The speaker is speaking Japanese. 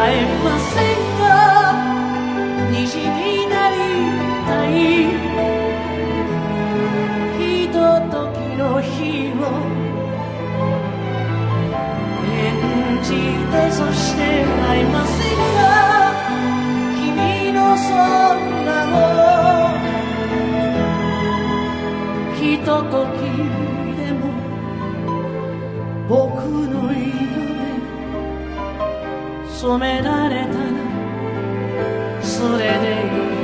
会えませんか。虹になりたいひとときの日を演じて、そして会えませんか。君のそんなのひとときでも僕の色で染められたらそれでいい。